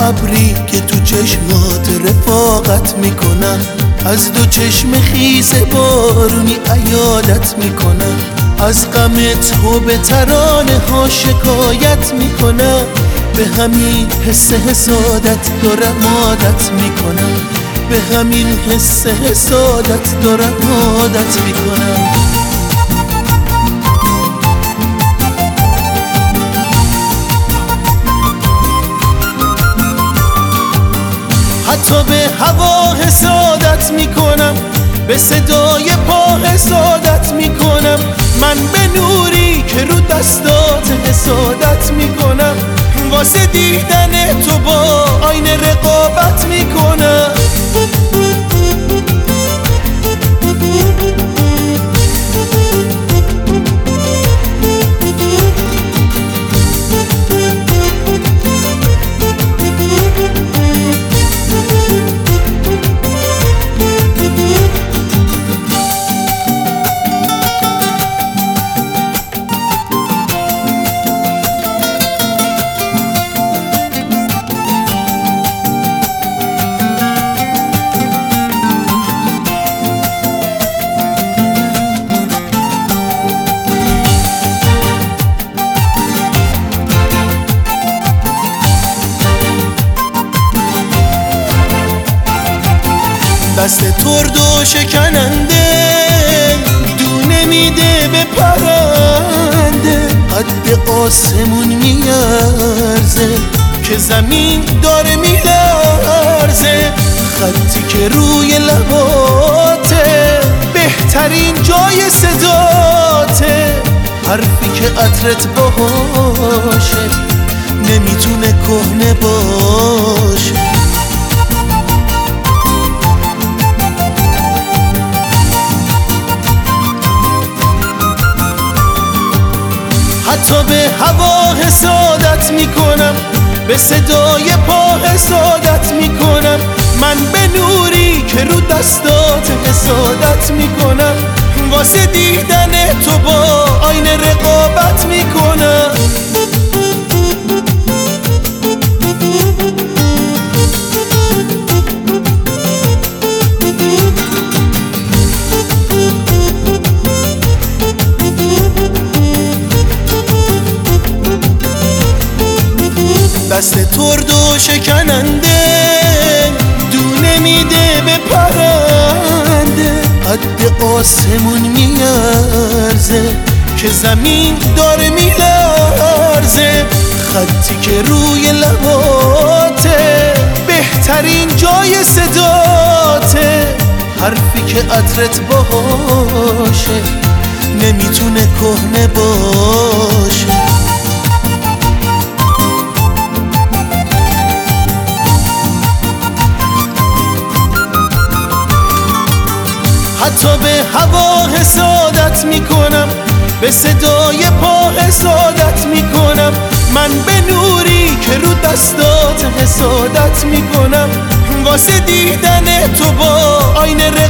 ابری که تو چشمات رفاقت میکنم، از دو چشم خیس بارونی عیادت میکنم، از غم تو به ترانه ها شکایت میکنم، به همین حس حسادت دارم عادت میکنم، به همین حس حسادت دارم عادت میکنم. حتی به هوا حسادت میکنم، به صدای پا حسادت میکنم، من به نوری که رو دستات حسادت میکنم، واسه دیدن تو با آینه رقابت میکنم. دست ترد و شکننده دونه میده به پرنده، قد آسمون میارزه که زمین داره میلرزه، خطی که روی لباته بهترین جای صداته، حرفی که عطرت باشه نمیتونه کهنه باشه. حتی به هوا حسادت میکنم، به صدای پا حسادت میکنم، من به نوری که رو دستات حسادت میکنم، واسه دیدن تو با آینه رقابت میکنم. دست ترد و شکننده دونه میده به پرنده، قد آسمون میارزه که زمین داره میلرزه، خطی که روی لباته بهترین جای صداته، حرفی که عطرت باشه نمیتونه کهنه باشه. حتی به هوا حسادت میکنم، به صدای پا حسادت میکنم، من به نوری که رو دستات حسادت میکنم، واسه دیدن تو با آینه